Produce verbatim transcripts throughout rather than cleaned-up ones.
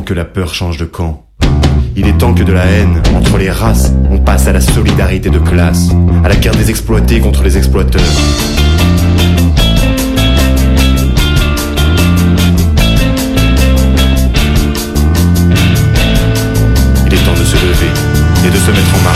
que la peur change de camp. Il est temps que de la haine entre les races, on passe à la solidarité de classe, à la guerre des exploités contre les exploiteurs. Il est temps de se lever et de se mettre en marche.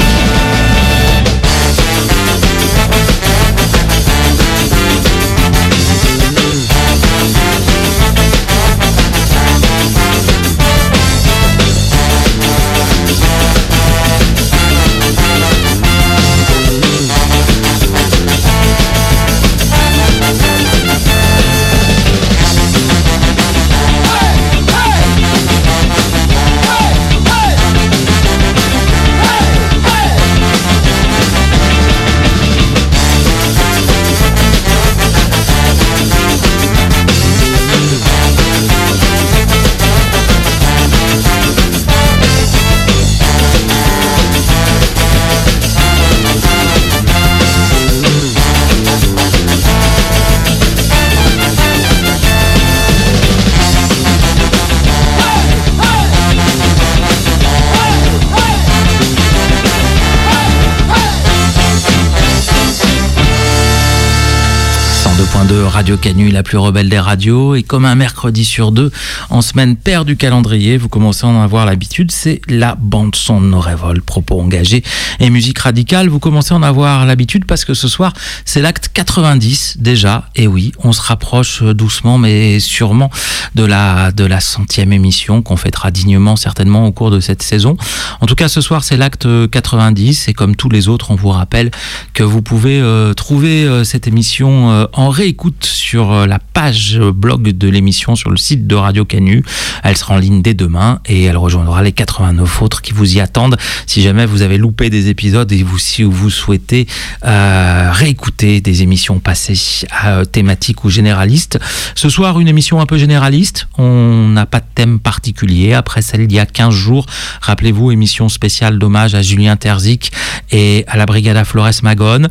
De Radio Canu, la plus rebelle des radios, et comme un mercredi sur deux en semaine paire du calendrier, vous commencez à en avoir l'habitude, c'est la bande son de nos révoltes, propos engagés et musique radicale. Vous commencez à en avoir l'habitude parce que ce soir c'est l'acte quatre-vingt-dix déjà, et oui, on se rapproche doucement mais sûrement de la de la centième émission qu'on fêtera dignement certainement au cours de cette saison. En tout cas, ce soir c'est l'acte quatre-vingt-dix, et comme tous les autres, on vous rappelle que vous pouvez euh, trouver euh, cette émission euh, en réécoute sur la page blog de l'émission sur le site de Radio Canu. Elle sera en ligne dès demain et elle rejoindra les quatre-vingt-neuf autres qui vous y attendent si jamais vous avez loupé des épisodes et vous, si vous souhaitez euh, réécouter des émissions passées euh, thématiques ou généralistes. Ce soir, une émission un peu généraliste. On n'a pas de thème particulier après celle d'il y a quinze jours. Rappelez-vous, émission spéciale d'hommage à Julien Terzic et à la Brigada Flores Magone.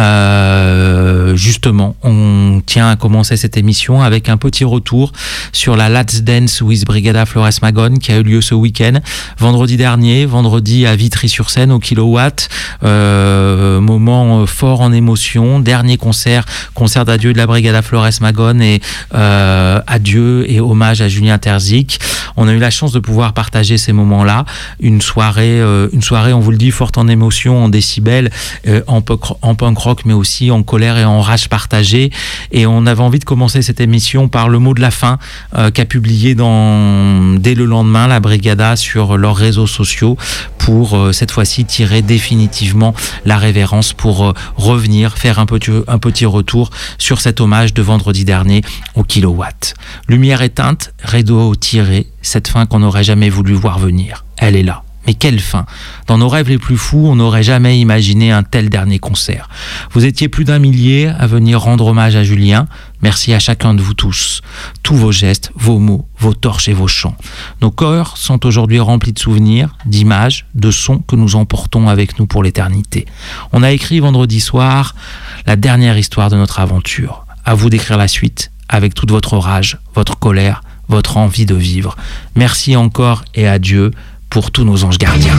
Euh, justement, on tient à commencer cette émission avec un petit retour sur la Let's Dance with Brigada Flores Magone qui a eu lieu ce week-end, vendredi dernier, vendredi à Vitry-sur-Seine au Kilowatt. Euh, moment fort en émotion, dernier concert, concert d'adieu de la Brigada Flores Magone et euh, adieu et hommage à Julien Terzic. On a eu la chance de pouvoir partager ces moments-là, une soirée, euh, une soirée, on vous le dit, forte en émotion, en décibels, euh, en, punk, en punk rock, mais aussi en colère et en rage partagée. Et on avait envie de commencer cette émission par le mot de la fin euh, qu'a publié dans, dès le lendemain la Brigada sur leurs réseaux sociaux pour euh, cette fois-ci tirer définitivement la révérence pour euh, revenir, faire un petit, un petit retour sur cet hommage de vendredi dernier au Kilowatt. Lumière éteinte, rideau tiré, cette fin qu'on n'aurait jamais voulu voir venir. Elle est là. Mais quelle fin! Dans nos rêves les plus fous, on n'aurait jamais imaginé un tel dernier concert. Vous étiez plus d'un millier à venir rendre hommage à Julien. Merci à chacun de vous tous. Tous vos gestes, vos mots, vos torches et vos chants. Nos cœurs sont aujourd'hui remplis de souvenirs, d'images, de sons que nous emportons avec nous pour l'éternité. On a écrit vendredi soir la dernière histoire de notre aventure. À vous d'écrire la suite avec toute votre rage, votre colère, votre envie de vivre. Merci encore et adieu pour tous nos anges gardiens.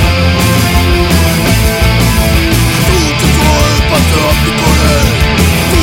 Tout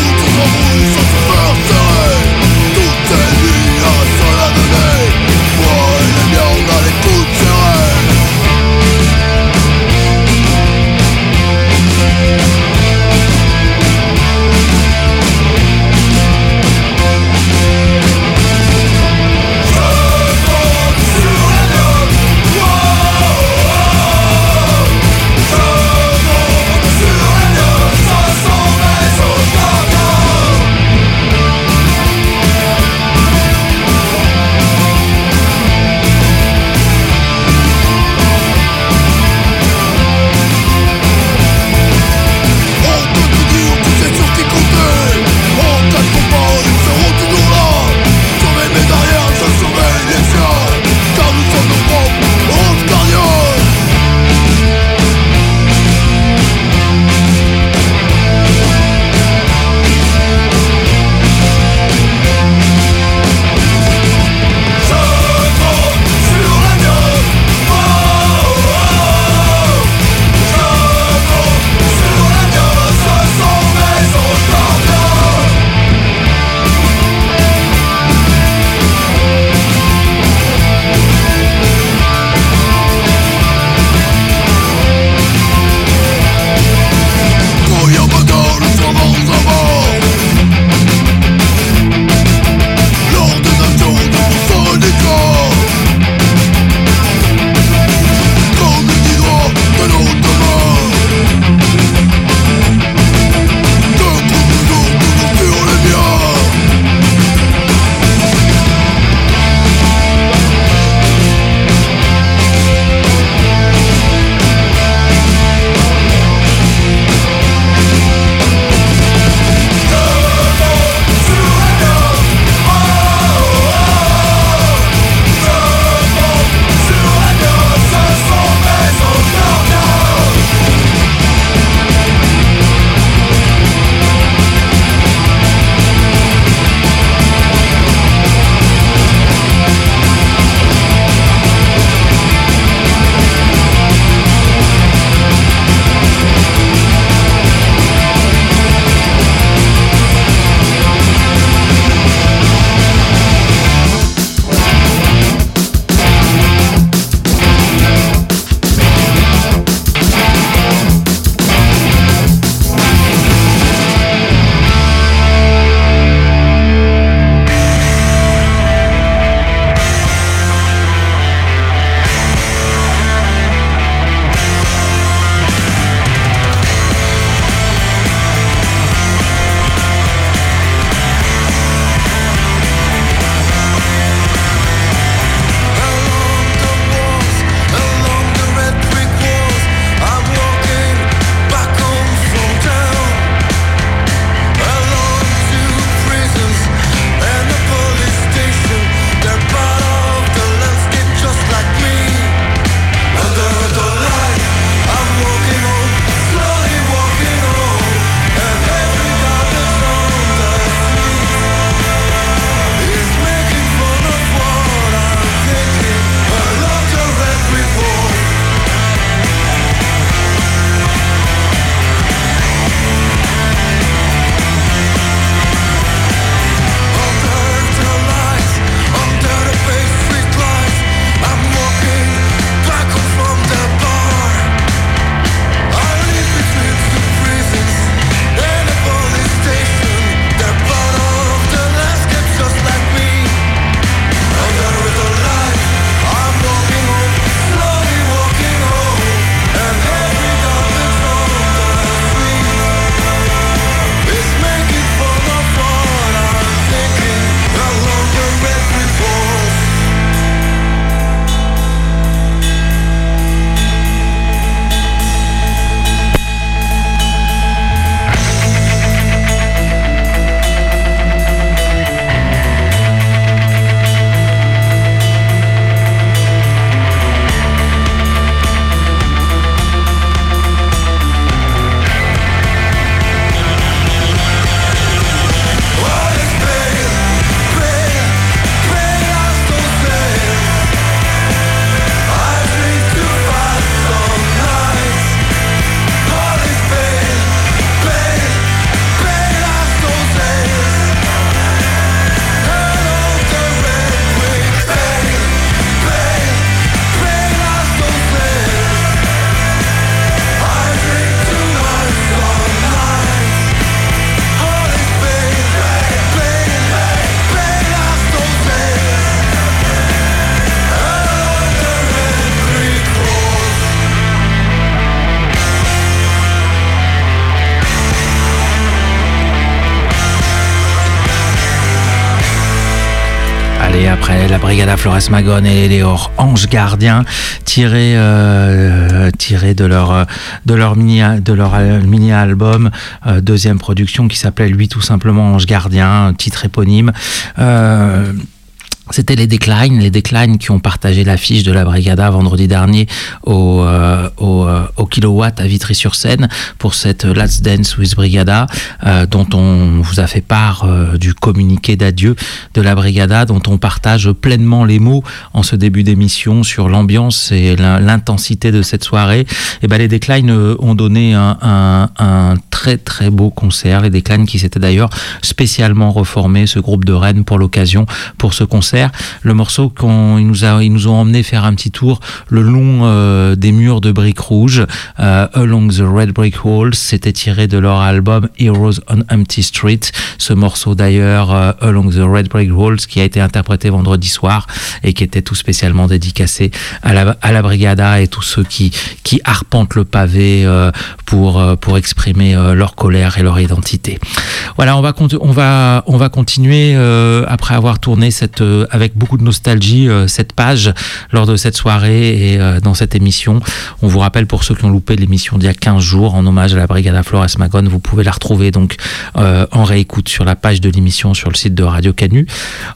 Brigada Flores Magón et les Anges Gardiens, tiré euh, tiré de leur de leur mini de leur mini album euh, deuxième production qui s'appelait lui tout simplement Anges Gardiens, titre éponyme. Euh, C'était les Decline, les Decline qui ont partagé l'affiche de la Brigada vendredi dernier au, euh, au, euh, au Kilowatt à Vitry-sur-Seine pour cette Let's Dance with Brigada, euh, dont on vous a fait part euh, du communiqué d'adieu de la Brigada, dont on partage pleinement les mots en ce début d'émission sur l'ambiance et l'intensité de cette soirée. Et ben les Decline euh, ont donné un, un, un très très beau concert. Les Decline qui s'étaient d'ailleurs spécialement reformés, ce groupe de Rennes, pour l'occasion, pour ce concert. Le morceau qu'on ils nous a ils nous ont emmené faire un petit tour le long euh, des murs de briques rouges, euh, Along the Red Brick Walls, c'était tiré de leur album Heroes on Empty Street. Ce morceau d'ailleurs, euh, Along the Red Brick Walls, qui a été interprété vendredi soir et qui était tout spécialement dédicacé à la à la Brigada et tous ceux qui qui arpentent le pavé euh, pour euh, pour exprimer euh, leur colère et leur identité. Voilà, on va on va on va continuer euh, après avoir tourné cette euh, avec beaucoup de nostalgie euh, cette page lors de cette soirée et euh, dans cette émission. On vous rappelle, pour ceux qui ont loupé l'émission d'il y a quinze jours en hommage à la Brigada Flores Magón, vous pouvez la retrouver donc euh, en réécoute sur la page de l'émission sur le site de Radio Canu.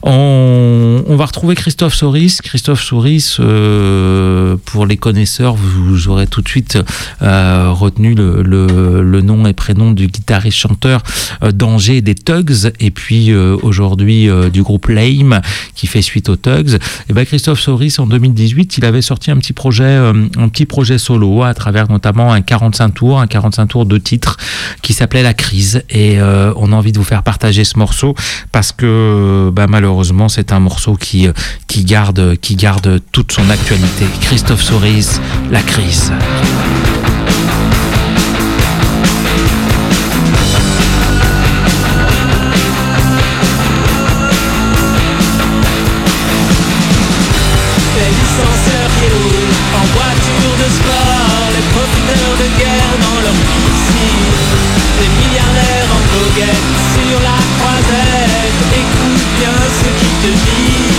On, on va retrouver Christophe Soris. Christophe Soris, euh, pour les connaisseurs, vous, vous aurez tout de suite euh, retenu le, le, le nom et prénom du guitariste chanteur euh, d'Angers des Tugs, et puis euh, aujourd'hui euh, du groupe Lame, qui fait suite aux Tugs. Et ben Christophe Soris, en deux mille dix-huit, il avait sorti un petit projet, euh, un petit projet solo à travers notamment un quarante-cinq tours, un quarante-cinq tours de titres qui s'appelait La Crise. Et euh, on a envie de vous faire partager ce morceau parce que bah, malheureusement c'est un morceau qui qui garde qui garde toute son actualité. Christophe Soris, La Crise. Sur la croisette, écoute bien ce qu'il te dit.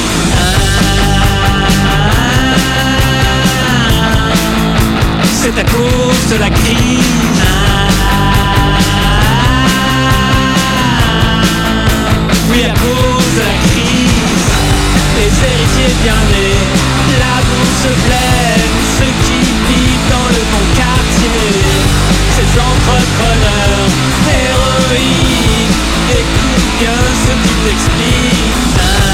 C'est à cause de la crise. Oui, à cause de la crise. Les héritiers bien nés, la bourse pleine, ceux qui vivent dans le bon quartier, ces entrepreneurs héroïques, écoute bien ce qui t'explique.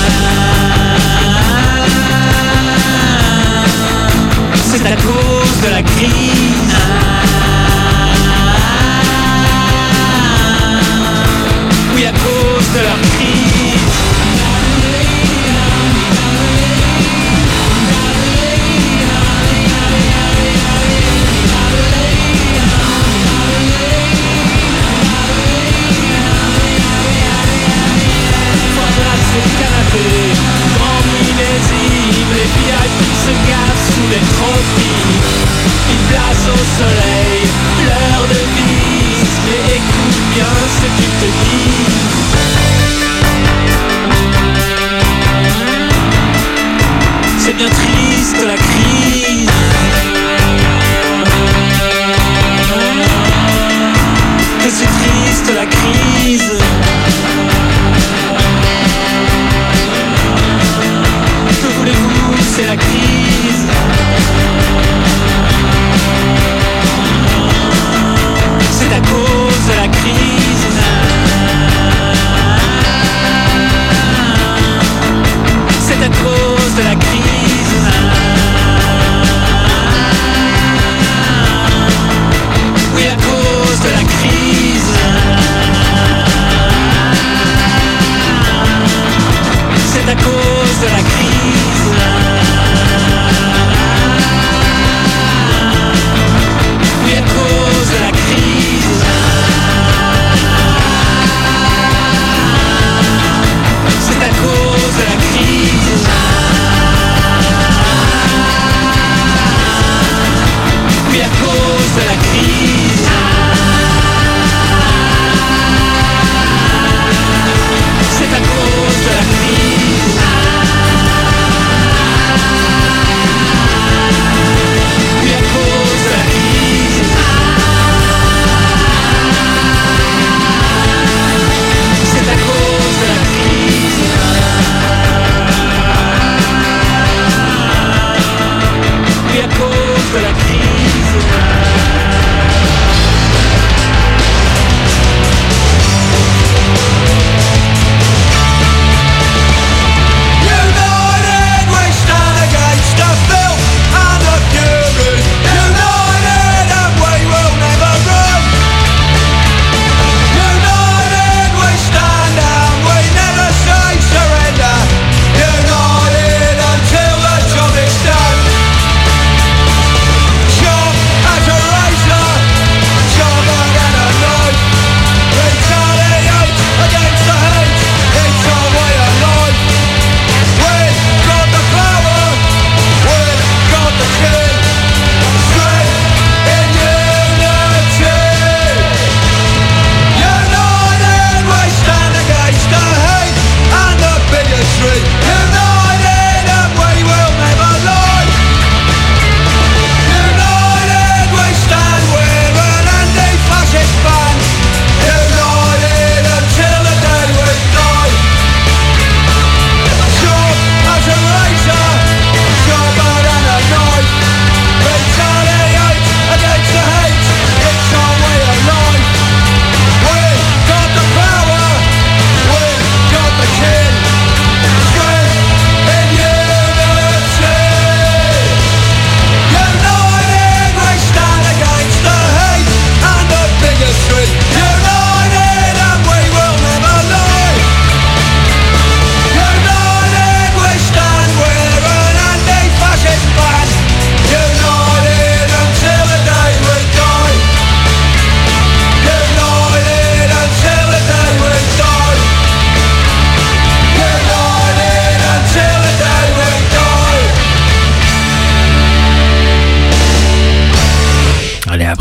C'est à cause de la crise. Oui, à cause de leur crise. Grand millésime, les V I P se gavent sous les trophies. Ils placent au soleil leur devise. Mais écoute bien ce qu'ils te disent. C'est bien triste la crise. Que c'est triste la crise. C'est la crise. C'est à cause de la crise. C'est à cause de la crise. Oui, à cause de la crise.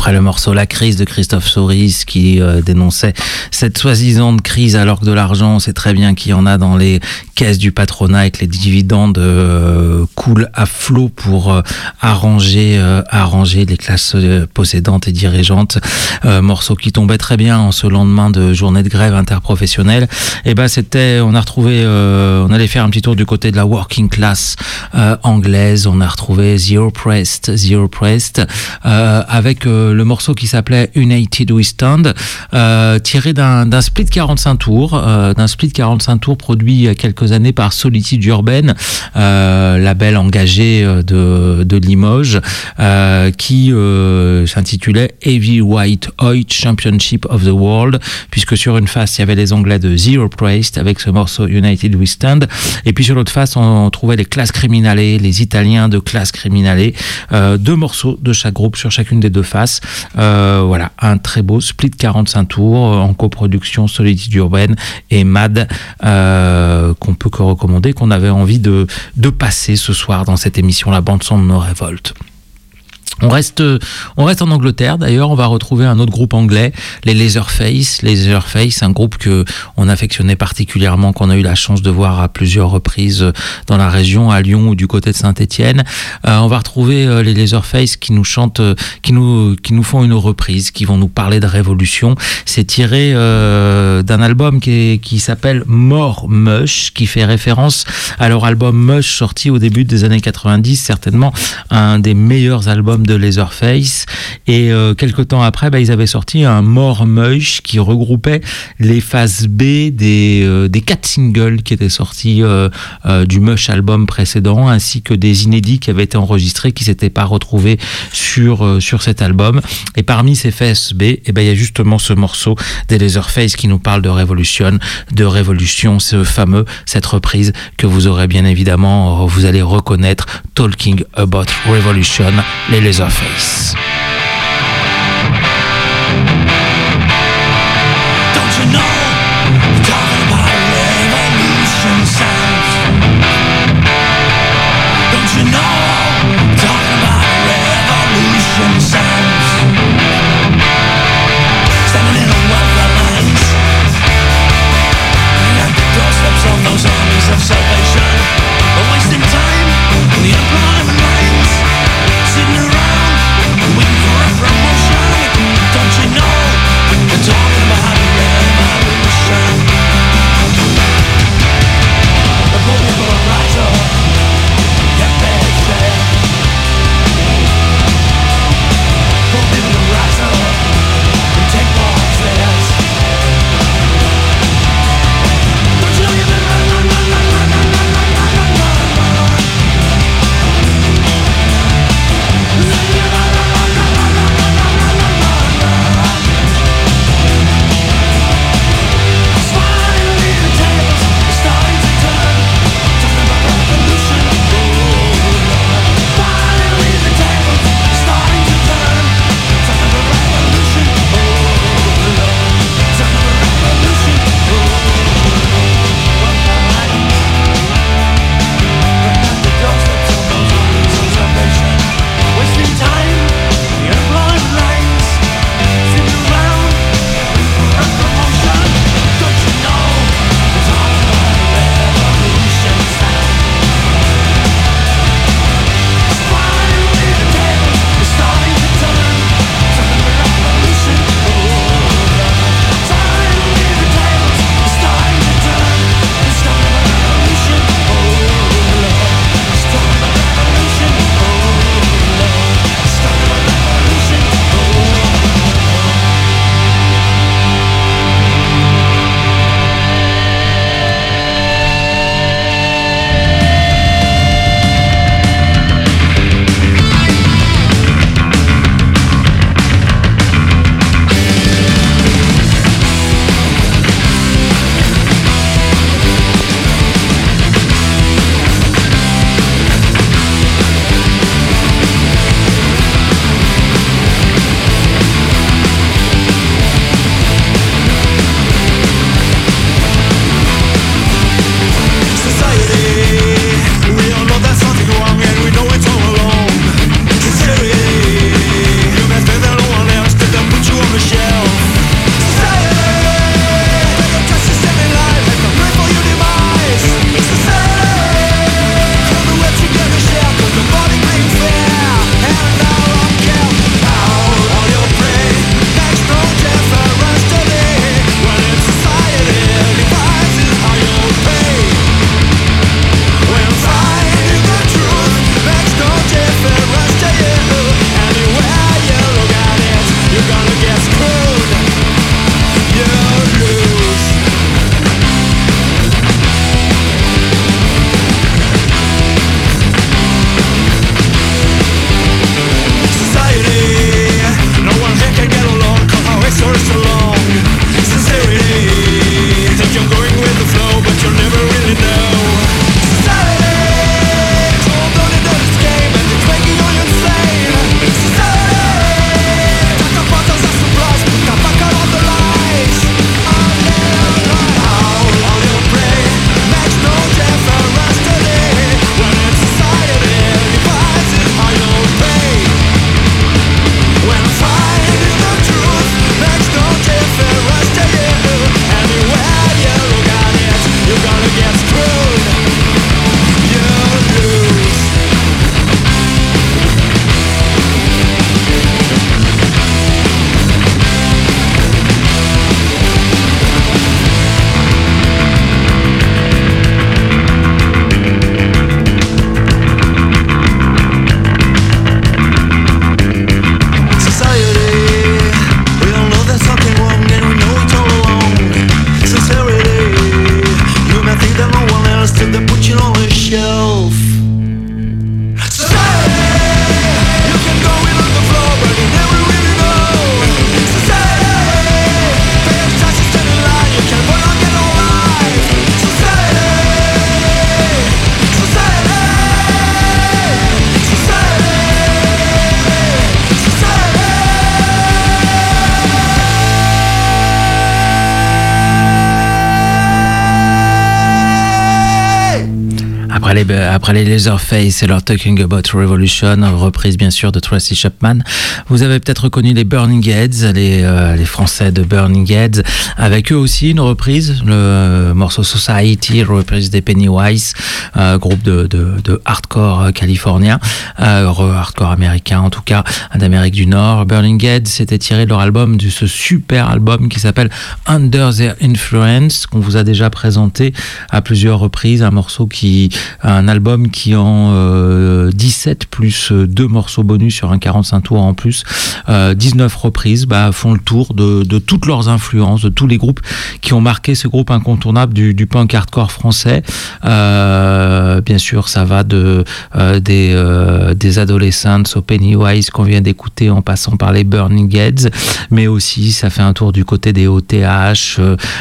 après le morceau La crise de Christophe Soris qui euh, dénonçait cette soi-disant crise alors que de l'argent, on sait très bien qu'il y en a dans les caisses du patronat et que les dividendes euh, coulent à flot pour euh, arranger, euh, arranger les classes euh, possédantes et dirigeantes. Euh, morceau qui tombait très bien en ce lendemain de journée de grève interprofessionnelle. Et ben c'était, on a retrouvé, euh, on allait faire un petit tour du côté de la working class euh, anglaise. On a retrouvé The Oppressed, The Oppressed, euh, avec euh, le morceau qui s'appelait United We Stand, euh, tiré d'un, d'un split quarante-cinq tours, euh, d'un split quarante-cinq tours produit il y a quelques années par Solitude Urbaine, euh, label engagé de, de Limoges, euh, qui euh, s'intitulait Heavyweight Oil Championship of the World, puisque sur une face il y avait les Anglais de The Oppressed avec ce morceau United We Stand, et puis sur l'autre face on trouvait les Class Criminale, les Italiens de Class Criminale, euh, deux morceaux de chaque groupe sur chacune des deux faces. Euh, voilà, un très beau split quarante-cinq tours en coproduction Solitude Urbaine et Mad, euh, qu'on peut que recommander, qu'on avait envie de, de passer ce soir dans cette émission La Bande Son de nos révoltes. On reste, on reste en Angleterre. D'ailleurs, on va retrouver un autre groupe anglais, les Leatherface. Les Leatherface, un groupe que on affectionnait particulièrement, qu'on a eu la chance de voir à plusieurs reprises dans la région, à Lyon ou du côté de Saint-Étienne. Euh, on va retrouver euh, les Leatherface qui nous chantent, euh, qui nous, qui nous font une reprise, qui vont nous parler de révolution. C'est tiré euh, d'un album qui, est, qui s'appelle More Mush, qui fait référence à leur album Mush sorti au début des années quatre-vingt-dix, certainement un des meilleurs albums de Leatherface. Et euh, quelques temps après, bah, ils avaient sorti un More Mush qui regroupait les phases B des, euh, des quatre singles qui étaient sortis euh, euh, du Mush album précédent, ainsi que des inédits qui avaient été enregistrés, qui s'étaient pas retrouvés sur, euh, sur cet album. Et parmi ces phases B, et ben, il y a justement ce morceau des Leatherface qui nous parle de révolution, de révolution, ce fameux, cette reprise que vous aurez bien évidemment, vous allez reconnaître, Talking About Revolution, les Leatherface. Don't you know, talking about revolution sounds. Don't you know, talking about revolution sounds. Standing in a world of lines, at the doorsteps of those armies of salvation, wasting time in the unemployment lines, sitting around waiting ben, après les Leatherface et leur Talking About Revolution, reprise bien sûr de Tracy Chapman. Vous avez peut-être reconnu les Burning Heads, les, euh, les Français de Burning Heads, avec eux aussi une reprise, le morceau Society, reprise des Pennywise, euh, groupe de, de, de hardcore californien, euh, hardcore américain en tout cas, d'Amérique du Nord. Burning Heads, c'était tiré de leur album, de ce super album qui s'appelle Under Their Influence, qu'on vous a déjà présenté à plusieurs reprises, un morceau qui, un album qui en euh, dix-sept plus deux morceaux bonus sur un quarante-cinq tours en plus, euh, dix-neuf reprises, bah, font le tour de, de toutes leurs influences, de tous les groupes qui ont marqué ce groupe incontournable du, du punk hardcore français. Euh, bien sûr, ça va de euh, des, euh, des Adolescents au Pennywise qu'on vient d'écouter, en passant par les Burning Heads, mais aussi ça fait un tour du côté des O T H,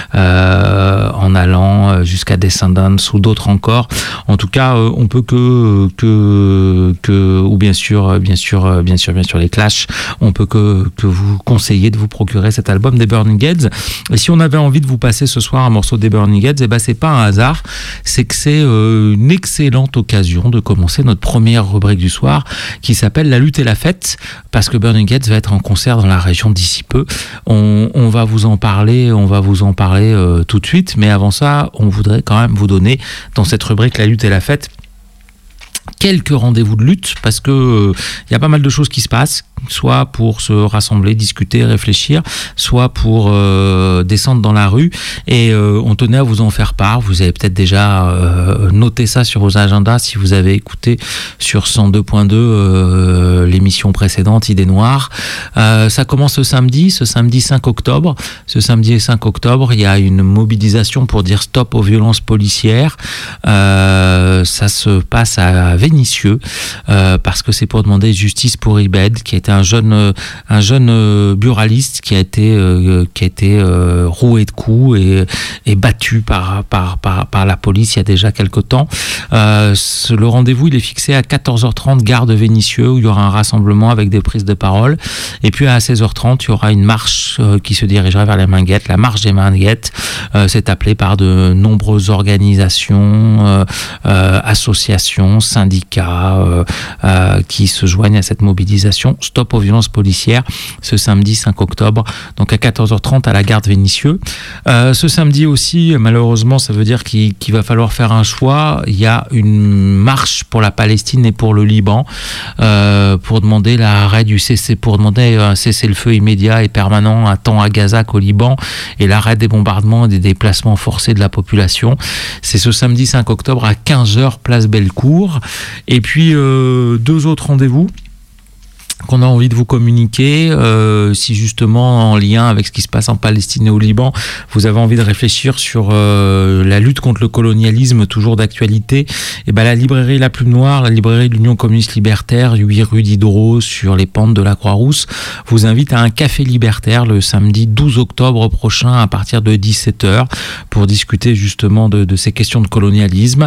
euh, en allant jusqu'à Descendants ou d'autres encore. En tout cas, euh, on peut que que que ou bien sûr, bien sûr, bien sûr, bien sûr les Clash. On peut que que vous conseiller de vous procurer cet album des Burning Heads. Et si on avait envie de vous passer ce soir un morceau des Burning Heads, et ben c'est pas un hasard, c'est que c'est euh, une excellente occasion de commencer notre première rubrique du soir qui s'appelle La lutte et la fête, parce que Burning Heads va être en concert dans la région d'ici peu. On, on va vous en parler, on va vous en parler euh, tout de suite, mais avant ça, on voudrait quand même vous donner dans cette rubrique La lutte et la fête quelques rendez-vous de lutte, parce que euh, y a pas mal de choses qui se passent, soit pour se rassembler, discuter, réfléchir, soit pour euh, descendre dans la rue, et euh, on tenait à vous en faire part. Vous avez peut-être déjà euh, noté ça sur vos agendas si vous avez écouté sur cent deux point deux euh, l'émission précédente Idées Noires. Euh, ça commence ce samedi, ce samedi cinq octobre. Ce samedi cinq octobre, il y a une mobilisation pour dire stop aux violences policières. Euh, ça se passe à Vénissieux, euh, parce que c'est pour demander justice pour Ibed, qui était un jeune, un jeune buraliste qui a été, euh, qui a été euh, roué de coups et, et battu par, par, par, par la police il y a déjà quelque temps. Euh, ce, le rendez-vous il est fixé à quatorze heures trente, gare de Vénissieux, où il y aura un rassemblement avec des prises de parole. Et puis à seize heures trente, il y aura une marche euh, qui se dirigera vers les Minguettes, la marche des Minguettes. Euh, c'est appelé par de nombreuses organisations, euh, euh, associations, syndicats euh, euh, qui se joignent à cette mobilisation. Stop aux violences policières, ce samedi cinq octobre, donc à quatorze heures trente à la gare de Vénissieux. Euh, ce samedi aussi, malheureusement, ça veut dire qu'il, qu'il va falloir faire un choix. Il y a une marche pour la Palestine et pour le Liban, euh, pour demander l'arrêt du cessez, pour demander un cessez-le-feu immédiat et permanent, un temps à Gaza qu'au Liban, et l'arrêt des bombardements et des déplacements forcés de la population. C'est ce samedi cinq octobre à quinze heures, place Bellecour. Et puis, euh, deux autres rendez-vous qu'on a envie de vous communiquer, euh, si justement en lien avec ce qui se passe en Palestine et au Liban, vous avez envie de réfléchir sur euh, la lutte contre le colonialisme, toujours d'actualité, et ben la librairie La Plume Noire, la librairie de l'Union communiste libertaire, huit rue Diderot, sur les pentes de la Croix-Rousse, vous invite à un café libertaire le samedi douze octobre prochain à partir de dix-sept heures pour discuter justement de, de ces questions de colonialisme.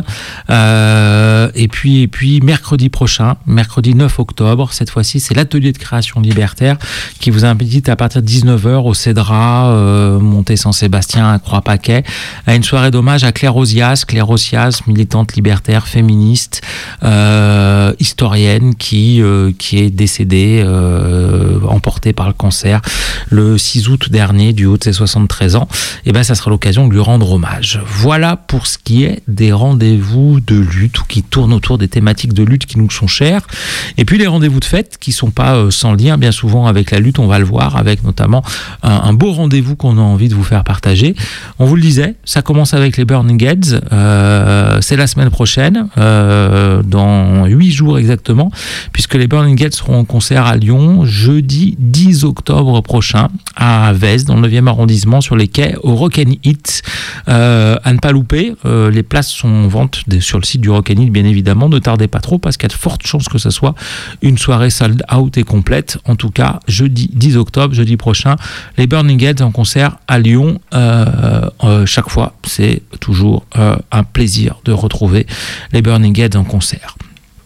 Euh, et puis, et puis mercredi prochain, mercredi neuf octobre, cette fois-ci, c'est l'atelier de création libertaire qui vous invite à partir de dix-neuf heures au Cédra, euh, montée Saint-Sébastien à Croix-Paquet, à une soirée d'hommage à Claire Ozias, Claire Ozias, militante libertaire, féministe, euh, historienne, qui, euh, qui est décédée, euh, emportée par le cancer, le six août dernier, du haut de ses soixante-treize ans. Et ben, ça sera l'occasion de lui rendre hommage. Voilà pour ce qui est des rendez-vous de lutte, ou qui tournent autour des thématiques de lutte qui nous sont chères. Et puis les rendez-vous de fête qui sont pas euh, sans lien bien souvent avec la lutte, on va le voir, avec notamment un, un beau rendez-vous qu'on a envie de vous faire partager. On vous le disait, ça commence avec les Burning Heads, euh, c'est la semaine prochaine, euh, dans huit jours exactement, puisque les Burning Heads seront en concert à Lyon jeudi dix octobre prochain à Vez, dans le neuvième arrondissement, sur les quais, au Rock and Hit. Euh, à ne pas louper, euh, les places sont en vente sur le site du Rock and Hit, bien évidemment, ne tardez pas trop, parce qu'il y a de fortes chances que ça soit une soirée sold out et complète. En tout cas, jeudi dix octobre, jeudi prochain, les Burning Heads en concert à Lyon. Euh, euh, chaque fois, c'est toujours euh, un plaisir de retrouver les Burning Heads en concert.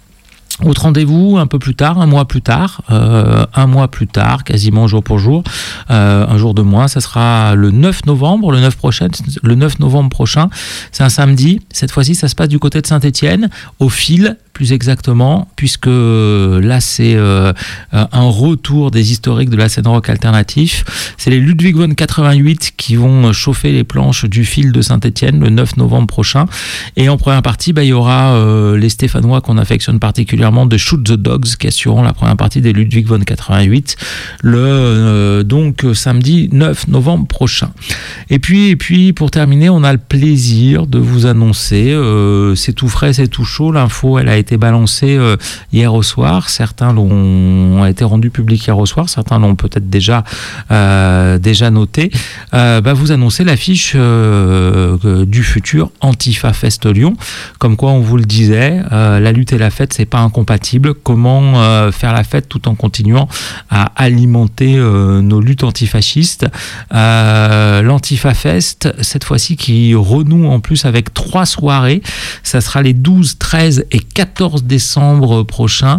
Autre rendez-vous un peu plus tard, un mois plus tard, euh, un mois plus tard, quasiment jour pour jour, euh, un jour de moins, ça sera le neuf novembre, le neuf prochain, le neuf novembre prochain, c'est un samedi. Cette fois-ci, ça se passe du côté de Saint-Étienne, au Fil, plus exactement, puisque là, c'est euh, un retour des historiques de la scène rock alternatif. C'est les Ludwig von quatre-vingt-huit qui vont chauffer les planches du Fil de Saint-Étienne le neuf novembre prochain. Et en première partie, bah, il y aura euh, les Stéphanois qu'on affectionne particulièrement de Shoot the Dogs qui assureront la première partie des Ludwig von quatre-vingt-huit le euh, donc samedi neuf novembre prochain. Et puis et puis pour terminer, on a le plaisir de vous annoncer, euh, c'est tout frais, c'est tout chaud, l'info elle a été balancée euh, hier au soir, certains l'ont a été rendu public hier au soir, certains l'ont peut-être déjà euh, déjà noté. Euh, bah, vous annoncez l'affiche euh, du futur Antifa Fest Lyon, comme quoi on vous le disait, euh, la lutte et la fête c'est pas un compatible. Comment euh, faire la fête tout en continuant à alimenter euh, nos luttes antifascistes. Euh, L'Antifa Fest, cette fois-ci qui renoue en plus avec trois soirées. Ça sera les douze, treize et quatorze décembre prochains.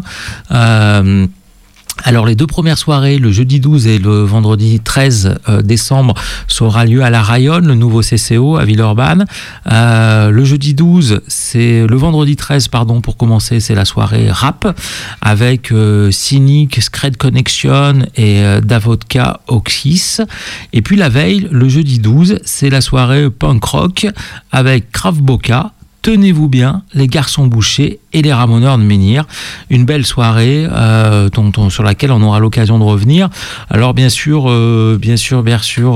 Euh, Alors les deux premières soirées, le jeudi douze et le vendredi treize décembre, ça aura lieu à la Rayonne, le nouveau C C O à Villeurbanne. Euh, le jeudi douze, c'est le vendredi treize, pardon, pour commencer, c'est la soirée rap avec euh, Cynic, Scred Connection et euh, Davodka Oxys. Et puis la veille, le jeudi douze, c'est la soirée punk rock avec Krav Boka. Tenez-vous bien, les Garçons Bouchés et les Ramoneurs de Menhir. Une belle soirée euh, dont on, sur laquelle on aura l'occasion de revenir. Alors bien sûr, euh, bien sûr, bien sûr,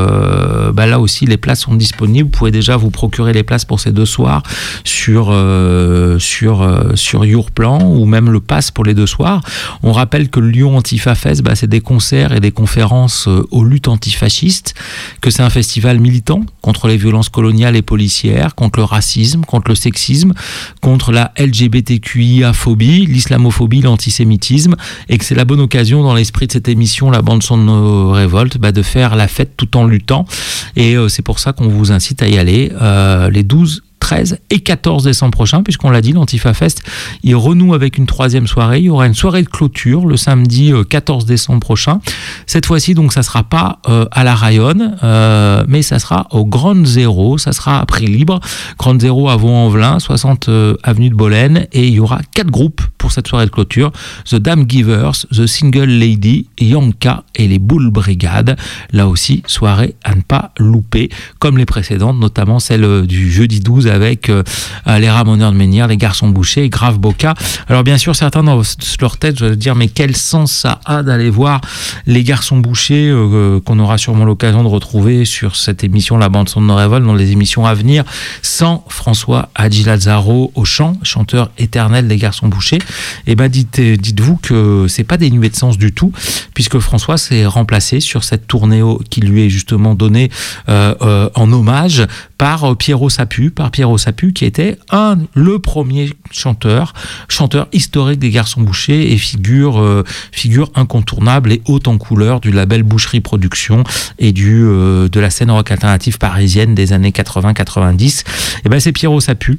euh, bah là aussi les places sont disponibles. Vous pouvez déjà vous procurer les places pour ces deux soirs sur euh, sur euh, sur Yourplan ou même le pass pour les deux soirs. On rappelle que le Lyon Antifa Fest, bah, c'est des concerts et des conférences euh, aux luttes antifascistes, que c'est un festival militant contre les violences coloniales et policières, contre le racisme, contre le sexisme, contre la L G B T Q I A-phobie, l'islamophobie, l'antisémitisme, et que c'est la bonne occasion dans l'esprit de cette émission, la bande son de nos révoltes, bah, de faire la fête tout en luttant. Et euh, c'est pour ça qu'on vous incite à y aller euh, les douze, treize et quatorze décembre prochains, puisqu'on l'a dit, l'Antifa Fest, il renoue avec une troisième soirée. Il y aura une soirée de clôture le samedi quatorze décembre prochain. Cette fois-ci, donc, ça sera pas euh, à la Rayonne, euh, mais ça sera au Grand Zéro. Ça sera à prix libre. Grand Zéro à Vaux-en-Velin, soixante euh, avenue de Bolène, et il y aura quatre groupes pour cette soirée de clôture: The Damn Givers, The Single Lady, Yanka et les Bull Brigade. Là aussi, soirée à ne pas louper, comme les précédentes, notamment celle du jeudi douze avec euh, les Ramoneurs de Menhir, les Garçons Bouchés et Grave Boca. Alors bien sûr, certains dans leur tête vont se dire, mais quel sens ça a d'aller voir les Garçons Bouchés, euh, qu'on aura sûrement l'occasion de retrouver sur cette émission La Bande Son de nos révoltes, dans les émissions à venir, sans François Hadji Lazzaro au chant, chanteur éternel des Garçons Bouchés. Et ben dites, dites-vous que c'est pas dénué de sens du tout, puisque François s'est remplacé sur cette tournée qui lui est justement donnée euh, euh, en hommage par Pierrot Sapu, par Pierrot Sapu qui était un, le premier chanteur, chanteur historique des Garçons Bouchés et figure, euh, figure incontournable et haute en couleur du label Boucherie Productions et du, euh, de la scène rock alternative parisienne des années quatre-vingts quatre-vingt-dix. Et ben c'est Pierrot Sapu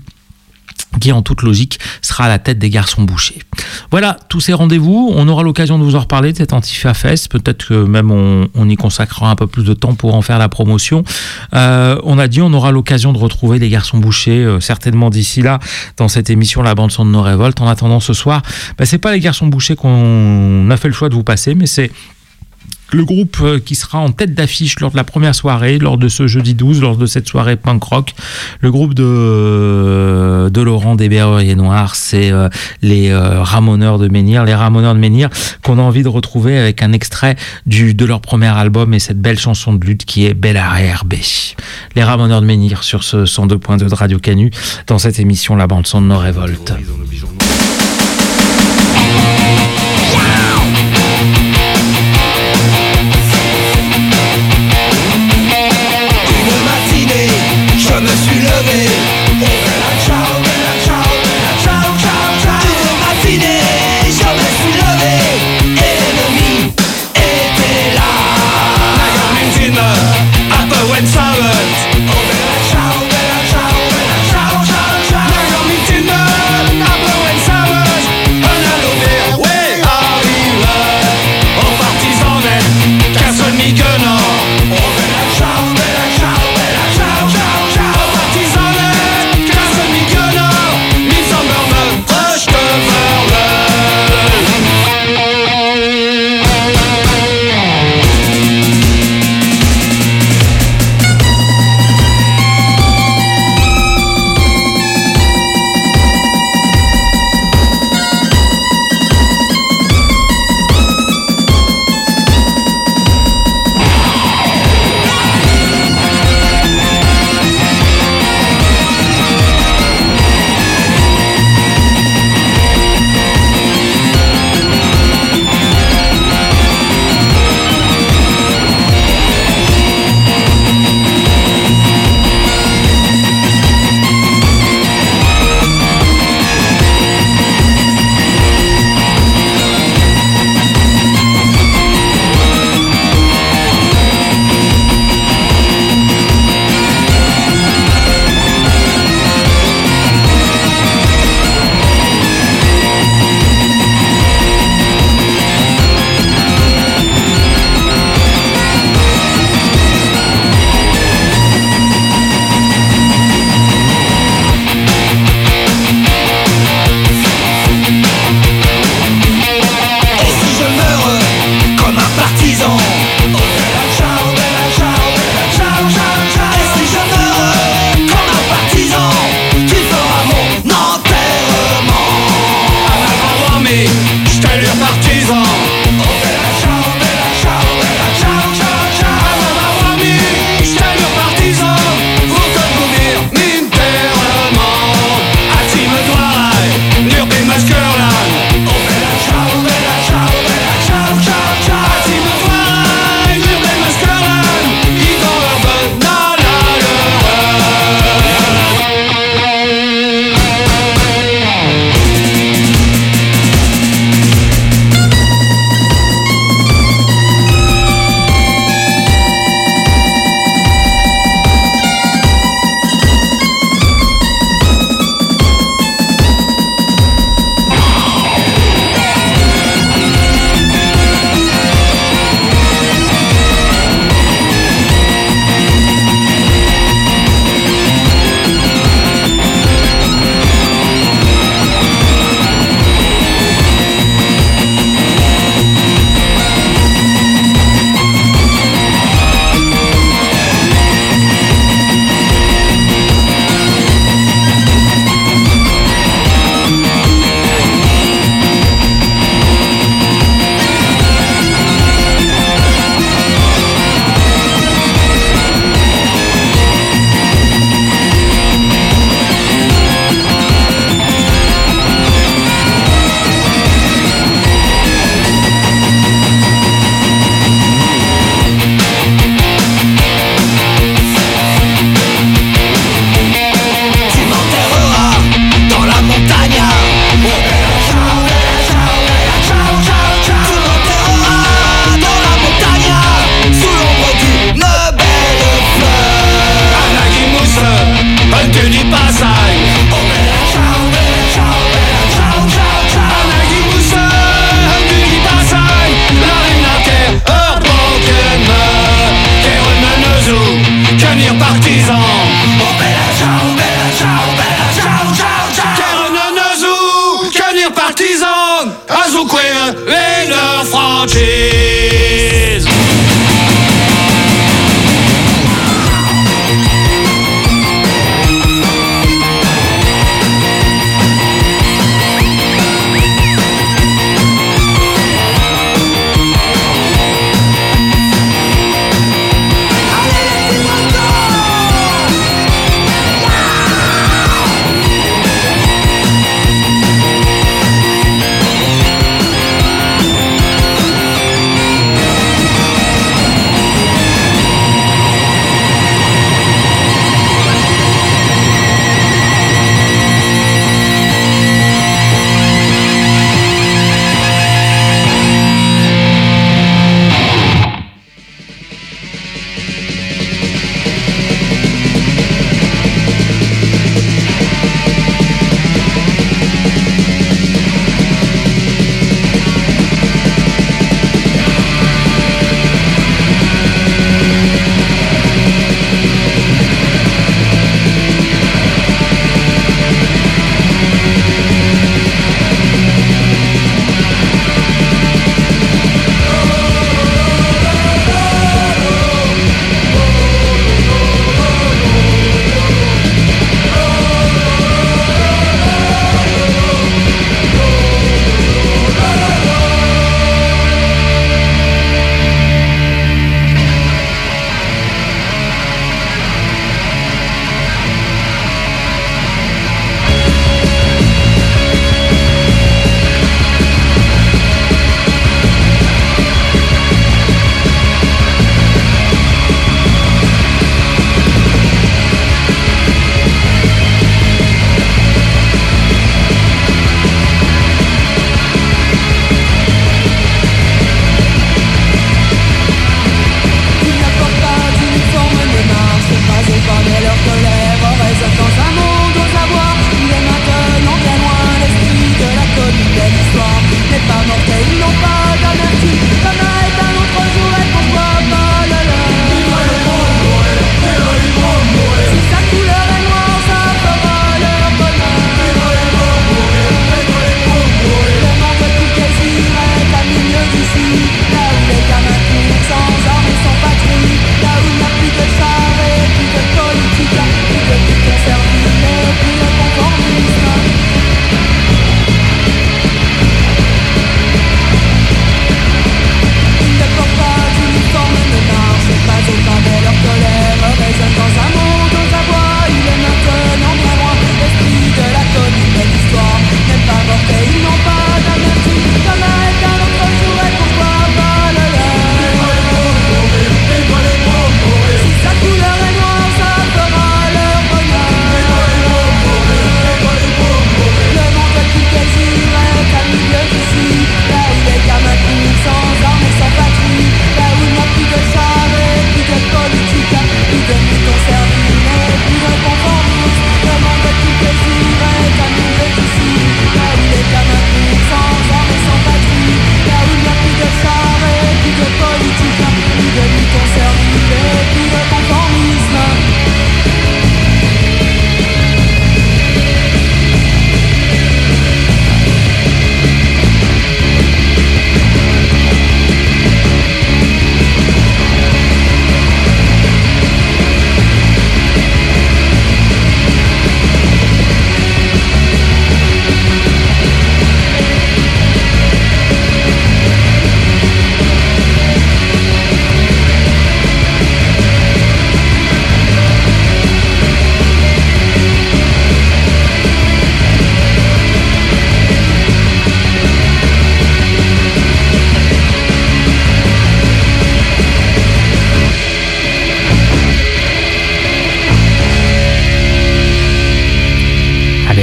qui en toute logique sera à la tête des Garçons Bouchés. Voilà, tous ces rendez-vous, on aura l'occasion de vous en reparler de cette Antifa Fest, peut-être que même on, on y consacrera un peu plus de temps pour en faire la promotion. Euh, on a dit on aura l'occasion de retrouver les Garçons Bouchés, euh, certainement d'ici là, dans cette émission La Bande Son de nos révoltes. En attendant ce soir, bah, c'est pas les Garçons Bouchés qu'on a fait le choix de vous passer, mais c'est le groupe qui sera en tête d'affiche lors de la première soirée, lors de ce jeudi douze, lors de cette soirée punk rock. Le groupe de, de Laurent des Berruriers Noirs, c'est euh, les euh, Ramoneurs de Menhir. Les Ramoneurs de Menhir qu'on a envie de retrouver avec un extrait du, de leur premier album et cette belle chanson de lutte qui est Bel Arrière B. Les Ramoneurs de Menhir sur ce cent deux point deux de Radio Canu dans cette émission La Bande Son de nos révoltes. Je me suis levé, oh bella ciao, bella ciao, bella ciao, ciao, ciao. Une matinée, je me suis levé, et l'ennemi était là. Naga Mintina, Upper Wend Servant. Oh bella ciao, bella ciao, bella ciao, ciao, ciao. Naga Mintina, Upper Wend l'ennemi, j'étais leur partisan. Oh bella ciao, bella ciao, bella ciao, ciao, ciao. Avant d'avoir mis, j'étais leur partisan. Vous conduire, militairement. Als-ie me dwaai, nur bin maskeurland. Oh bella ciao, bella ciao, bella ciao, ciao, ciao. Als-ie me dwaai, nur bin maskeurland. I går över, na na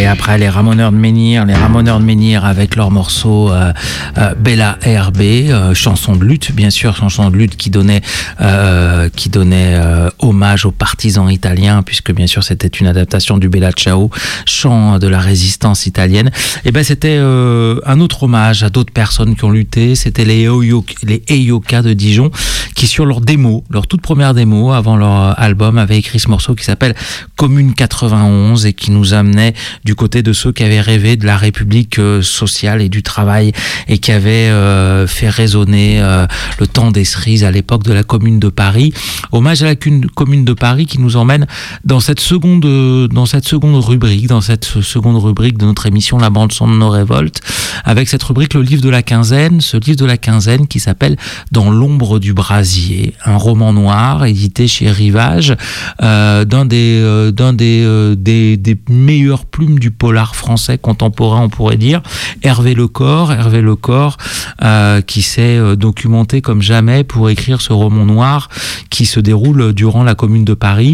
après les Ramoneurs de Menhir, les Ramoneurs de Menhir avec leur morceau euh, euh, Bella R B, euh, chanson de lutte, bien sûr, chanson de lutte qui donnait, euh, qui donnait euh, hommage aux partisans italiens, puisque bien sûr c'était une adaptation du Bella Ciao, chant de la résistance italienne. Et ben c'était euh, un autre hommage à d'autres personnes qui ont lutté. C'était les Eyoka, les Eyoka de Dijon, qui sur leur démo, leur toute première démo avant leur album, avaient écrit ce morceau qui s'appelle Commune quatre-vingt-onze et qui nous amenait du côté de ceux qui avaient rêvé de la République euh, sociale et du travail et qui avaient euh, fait résonner euh, le temps des cerises à l'époque de la Commune de Paris. Hommage à la Commune de Paris qui nous emmène dans cette seconde, dans cette seconde rubrique, dans cette seconde rubrique de notre émission La bande son de nos révoltes, avec cette rubrique le livre de la quinzaine, ce livre de la quinzaine qui s'appelle Dans l'ombre du brasier, un roman noir édité chez Rivage, euh, d'un des euh, d'un des, euh, des des meilleures plumes du polar français contemporain, on pourrait dire, Hervé Lecor, Hervé Lecor, euh, qui s'est euh, documenté comme jamais pour écrire ce roman noir qui se déroule durant la Commune de Paris,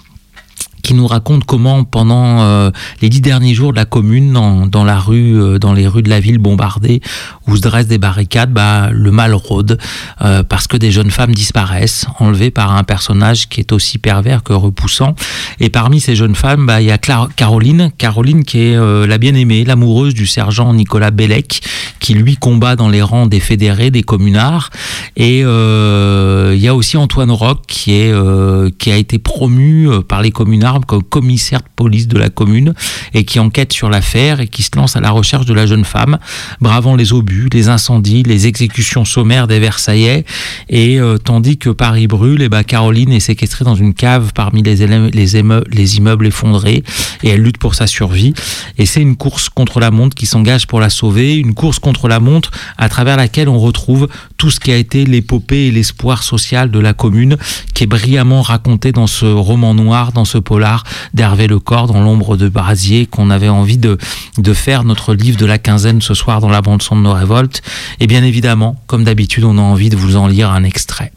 qui nous raconte comment pendant euh, les dix derniers jours de la commune, dans, dans la rue, euh, dans les rues de la ville bombardées, où se dressent des barricades, bah, le mal rôde euh, parce que des jeunes femmes disparaissent, enlevées par un personnage qui est aussi pervers que repoussant. Et parmi ces jeunes femmes, bah, il y a Cla- Caroline, Caroline qui est euh, la bien-aimée, l'amoureuse du sergent Nicolas Bellec, qui lui combat dans les rangs des fédérés, des communards. Et euh, il y a aussi Antoine Roch qui est euh, qui a été promu euh, par les communards comme commissaire de police de la commune et qui enquête sur l'affaire et qui se lance à la recherche de la jeune femme, bravant les obus, les incendies, les exécutions sommaires des Versaillais. Et euh, tandis que Paris brûle, et bah, Caroline est séquestrée dans une cave parmi les, élèves, les, émeu- les immeubles effondrés et elle lutte pour sa survie. Et c'est une course contre la montre qui s'engage pour la sauver, une course contre la montre à travers laquelle on retrouve tout ce qui a été l'épopée et l'espoir social de la commune, qui est brillamment raconté dans ce roman noir, dans ce polar d'Hervé Lecor, Dans l'ombre de brasier, qu'on avait envie de, de faire notre livre de la quinzaine ce soir dans la bande son de nos révoltes. Et bien évidemment, comme d'habitude, on a envie de vous en lire un extrait.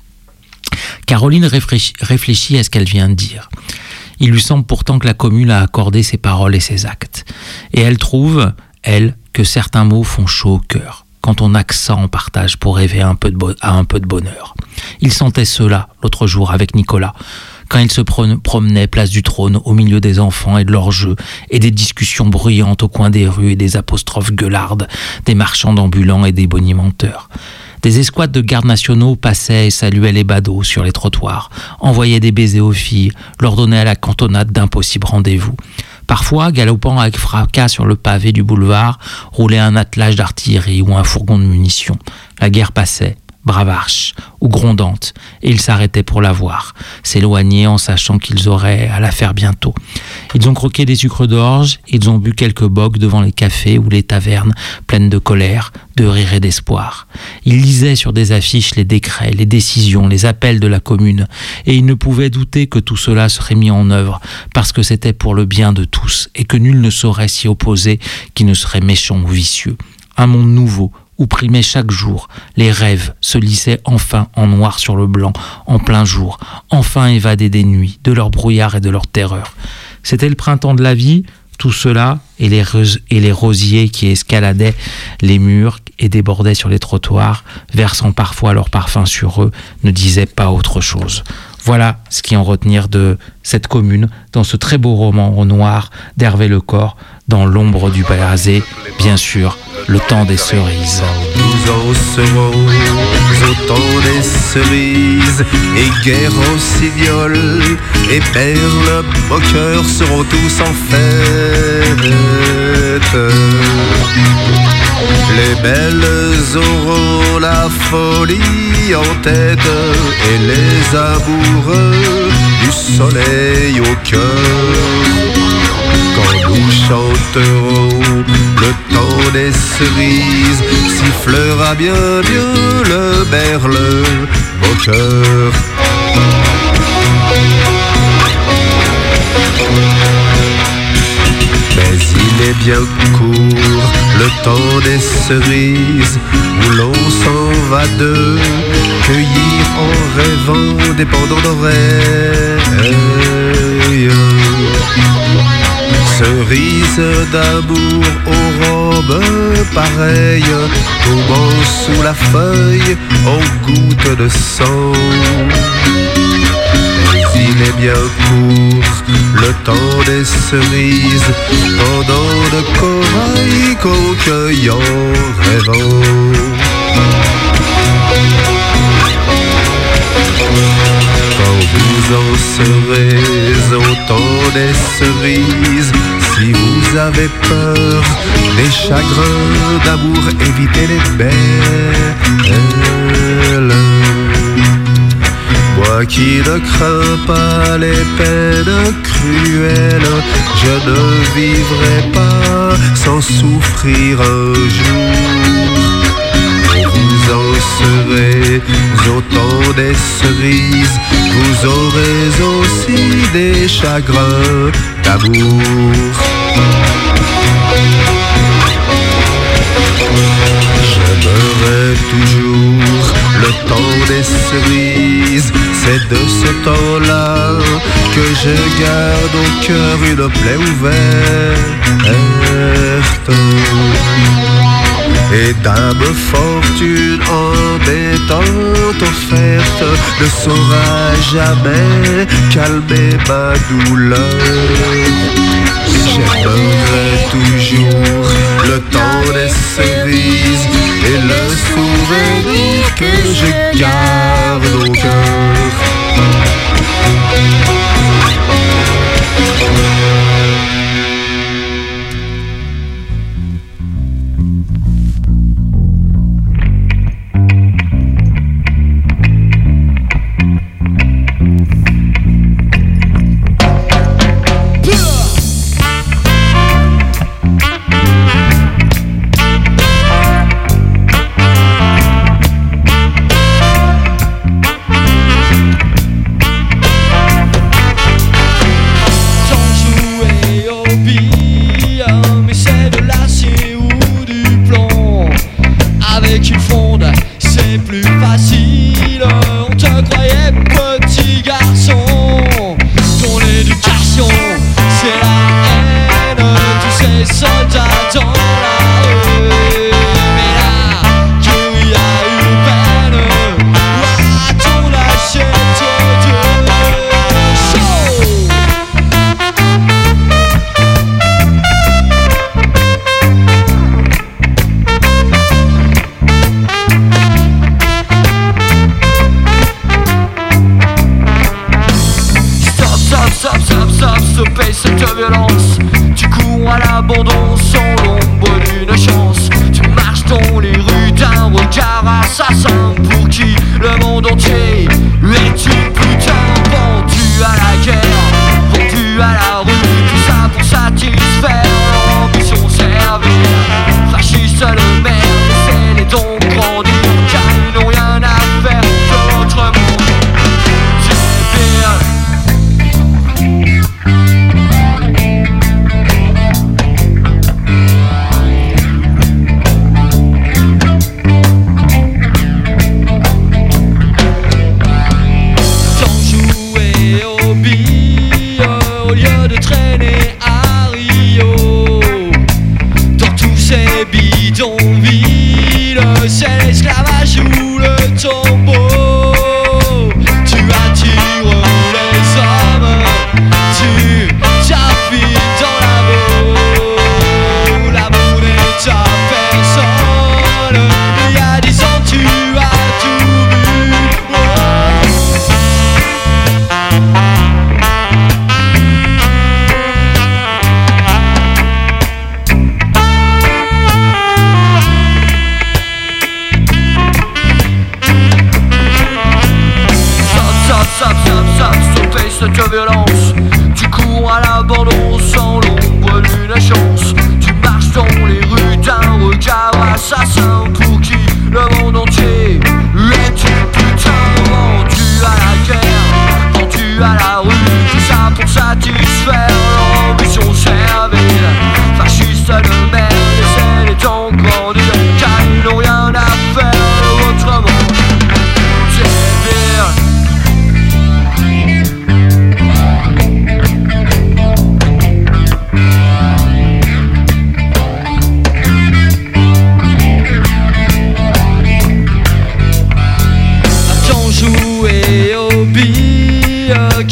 Caroline réfléchit, réfléchit à ce qu'elle vient de dire. Il lui semble pourtant que la commune a accordé ses paroles et ses actes. Et elle trouve, elle, que certains mots font chaud au cœur quand on a que ça en partage pour rêver à un peu de, bo- à un peu de bonheur. Il sentait cela l'autre jour avec Nicolas, quand il se promenait place du Trône au milieu des enfants et de leurs jeux et des discussions bruyantes au coin des rues et des apostrophes gueulardes des marchands ambulants et des bonimenteurs. Des escouades de gardes nationaux passaient et saluaient les badauds sur les trottoirs, envoyaient des baisers aux filles, leur donnaient à la cantonade d'impossibles rendez-vous. Parfois, galopant avec fracas sur le pavé du boulevard, roulait un attelage d'artillerie ou un fourgon de munitions. La guerre passait, bravarche ou grondante, et ils s'arrêtaient pour la voir, s'éloigner en sachant qu'ils auraient à la faire bientôt. Ils ont croqué des sucres d'orge, ils ont bu quelques bocs devant les cafés ou les tavernes pleines de colère, de rire et d'espoir. Ils lisaient sur des affiches les décrets, les décisions, les appels de la commune, et ils ne pouvaient douter que tout cela serait mis en œuvre, parce que c'était pour le bien de tous, et que nul ne saurait s'y opposer qui ne serait méchant ou vicieux. Un monde nouveau, où primaient chaque jour, les rêves se lissaient enfin en noir sur le blanc, en plein jour, enfin évadés des nuits, de leur brouillard et de leur terreur. C'était le printemps de la vie, tout cela, et les, ros- et les rosiers qui escaladaient les murs et débordaient sur les trottoirs, versant parfois leur parfum sur eux, ne disaient pas autre chose. Voilà ce qui en retenir de cette commune, dans ce très beau roman au noir d'Hervé Lecor, Dans l'ombre du brasier, bien sûr, le temps des cerises. Nous en serons au temps des cerises, et guerre rossignol et perles moqueurs seront tous en fête. Les belles auront la folie en tête, et les amoureux du soleil au cœur. Quand nous chanterons le temps des cerises, sifflera bien Dieu le merle moqueur. Mais il est bien court le temps des cerises, où l'on s'en va de cueillir en rêvant des pendants d'oreilles. Cerise d'amour aux robes pareilles, tombant sous la feuille en gouttes de sang. Il est bien court le temps des cerises, pendant de corail qu'on cueille en rêvant. Quand vous en serez au temps des cerises, si vous avez peur des chagrins d'amour, évitez les belles. Moi qui ne crains pas les peines cruelles, je ne vivrai pas sans souffrir un jour. Vous en serez au temps des cerises, vous aurez aussi des chagrins d'amour. J'aimerai toujours le temps des cerises, c'est de ce temps-là que je garde au cœur une plaie ouverte. Et dame fortune embêtante offerte ne saura jamais calmer ma douleur. J'aimerai toujours le temps des cerises et le souvenir que je garde au cœur.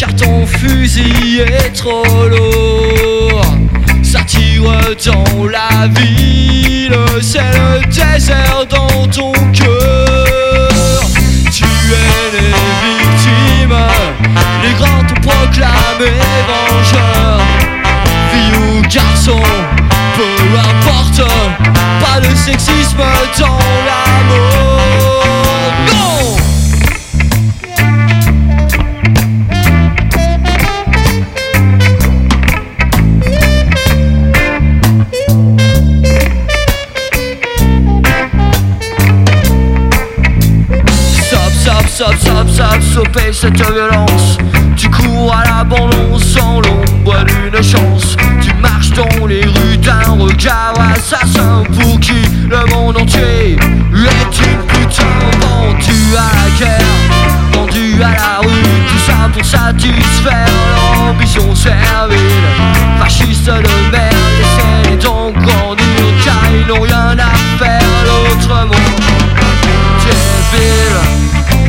car ton fusil est trop lourd. Ça tire dans la ville, c'est le désert dans ton cœur. Tu es les victimes, les grands te proclamés vengeurs. Fille ou garçon, peu importe, pas de sexisme dans l'amour. Non! Stop, stop, stop, stop, stopper cette violence. Tu cours à l'abandon sans l'ombre d'une chance. Tu marches dans les rues d'un regard assassin pour qui le monde entier est une putain. Vendu à la guerre, vendu à la rue, tout ça pour satisfaire l'ambition servile. Fascistes de merde, laissez-les donc grandir, car ils n'ont rien à faire l'autre monde. Débile.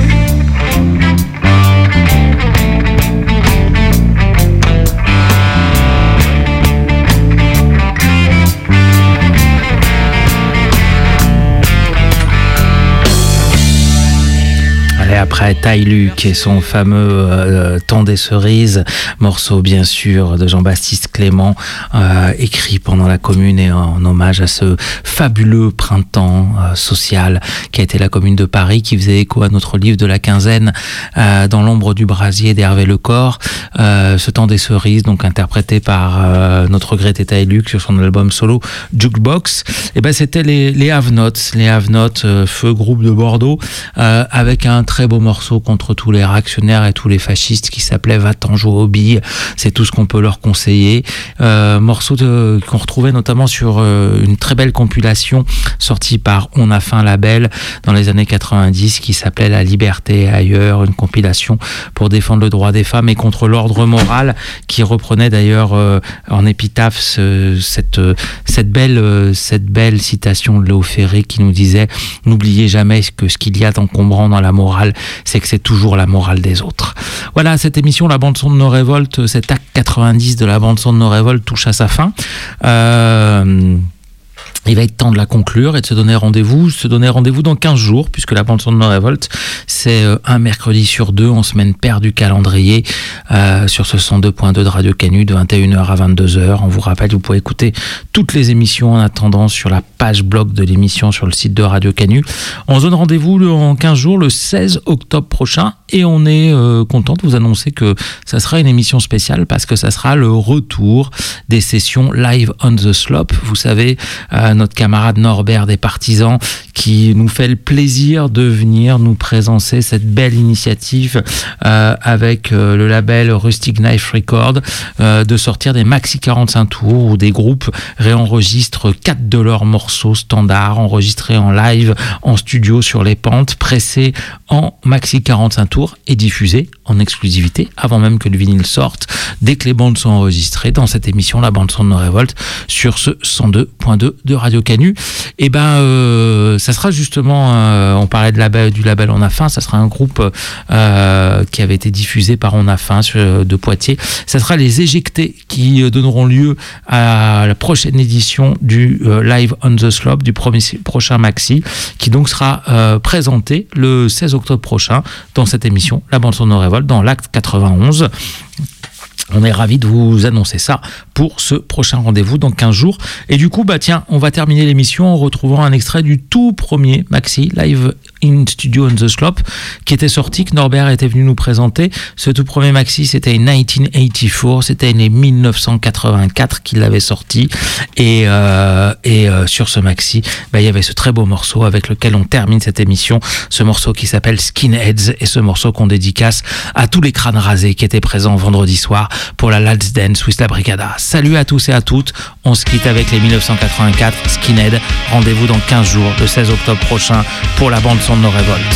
Et après Ty Luke et son fameux euh, Temps des cerises, morceau bien sûr de Jean-Baptiste Clément, euh, écrit pendant la Commune et en hommage à ce fabuleux printemps euh, social qui a été la Commune de Paris, qui faisait écho à notre livre de la quinzaine, euh, Dans l'ombre du brasier d'Hervé Lecor. Euh, ce Temps des cerises, donc interprété par euh, notre regretté Ty Luke sur son album solo Jukebox. Et ben c'était les, les Have-Nots, les Have-Nots, euh, feu groupe de Bordeaux, euh, avec un très beau morceau contre tous les réactionnaires et tous les fascistes qui s'appelait Va-t'en jouer aux billes. C'est tout ce qu'on peut leur conseiller. Euh, morceau de, qu'on retrouvait notamment sur euh, une très belle compilation sortie par On a faim label dans les années quatre-vingt-dix qui s'appelait La liberté ailleurs, une compilation pour défendre le droit des femmes et contre l'ordre moral, qui reprenait d'ailleurs euh, en épitaphe ce, cette, cette, belle, euh, cette belle citation de Léo Ferré qui nous disait « N'oubliez jamais que ce qu'il y a d'encombrant dans la morale, c'est que c'est toujours la morale des autres. » Voilà, cette émission, la bande-son de nos révoltes, cet acte quatre-vingt-dix de la bande-son de nos révoltes touche à sa fin. Euh... Il va être temps de la conclure et de se donner rendez-vous, se donner rendez-vous dans quinze jours, puisque la bande-son de nos révoltes, c'est un mercredi sur deux, en semaine paire du calendrier, euh, sur ce cent deux point deux de Radio Canu, de vingt et une heures à vingt-deux heures. On vous rappelle, vous pouvez écouter toutes les émissions en attendant sur la page blog de l'émission sur le site de Radio Canu. On se donne rendez-vous en quinze jours, le seize octobre prochain, et on est euh, content de vous annoncer que ça sera une émission spéciale, parce que ça sera le retour des sessions live on the slope. Vous savez, euh, notre camarade Norbert des Partisans, qui nous fait le plaisir de venir nous présenter cette belle initiative euh, avec euh, le label Rustic Knife Record, euh, de sortir des maxi quarante-cinq tours où des groupes réenregistrent quatre de leurs morceaux standards enregistrés en live, en studio sur les pentes, pressés en maxi quarante-cinq tours et diffusés en exclusivité avant même que le vinyle sorte, dès que les bandes sont enregistrées dans cette émission, la bande son de nos révoltes, sur ce cent deux point deux de Radio Canu. Et ben euh, ça sera justement, euh, on parlait de label, du label On a faim, ça sera un groupe euh, qui avait été diffusé par On a faim sur, de Poitiers. Ça sera les Éjectés qui donneront lieu à la prochaine édition du euh, Live on the Slope, du premier, prochain maxi, qui donc sera euh, présenté le seize octobre prochain dans cette émission, la bande son de nos révoltes, dans l'acte quatre-vingt-onze. On est ravis de vous annoncer ça pour ce prochain rendez-vous dans quinze jours. Et du coup, bah tiens, on va terminer l'émission en retrouvant un extrait du tout premier maxi Live in Studio on the Slope qui était sorti, que Norbert était venu nous présenter. Ce tout premier maxi, c'était en dix-neuf cent quatre-vingt-quatorze, c'était en dix-neuf cent quatre-vingt-quatre qu'il l'avait sorti. Et, euh, et euh, sur ce maxi, bah, il y avait ce très beau morceau avec lequel on termine cette émission, ce morceau qui s'appelle Skinheads, et ce morceau qu'on dédicace à tous les crânes rasés qui étaient présents vendredi soir pour la Let's Dance with la Brigada. Salut à tous et à toutes, on se quitte avec les dix-neuf cent quatre-vingt-quatre, Skinhead. Rendez-vous dans quinze jours, le seize octobre prochain, pour la bande son de nos révoltes.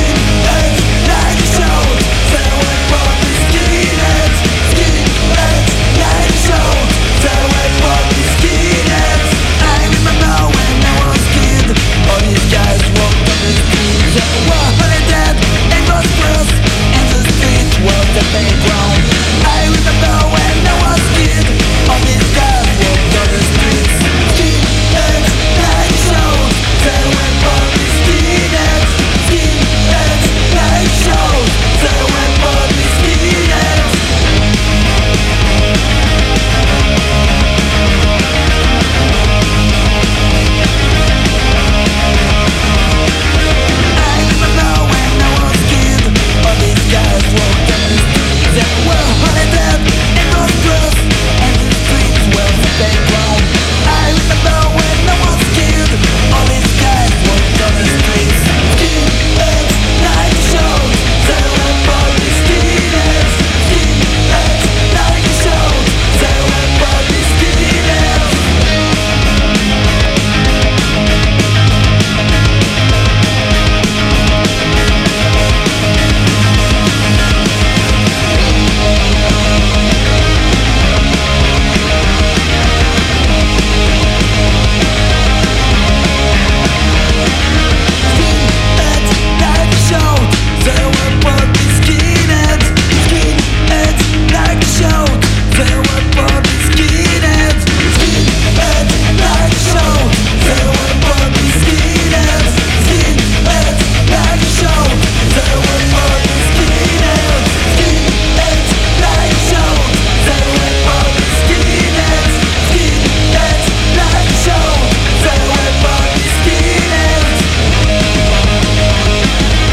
Skinheads, like a shout, say we're for the skinheads. Skinheads, Set the world